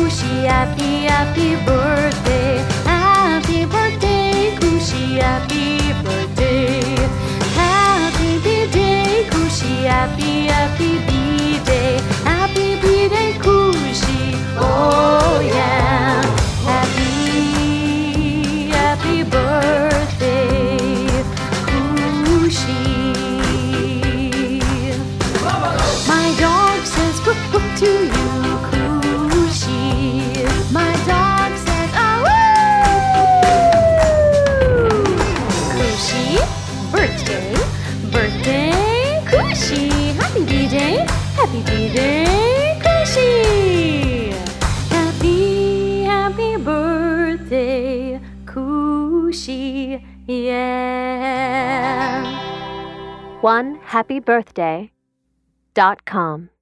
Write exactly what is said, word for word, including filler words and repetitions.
Kushi, happy, happy birthday. Happy birthday, Kushi, happy birthday. Happy B-day, Kushi, happy, happy B-day. Happy B-day, Kushi, oh yeah. Happy, happy birthday, Kushi. My dog says woof woof to you, Kushi. My dog says ah woo. Kushi, birthday, birthday, Kushi. Happy B-day, happy B-day, Kushi. Happy, happy birthday, Kushi, yeah. one happy birthday dot com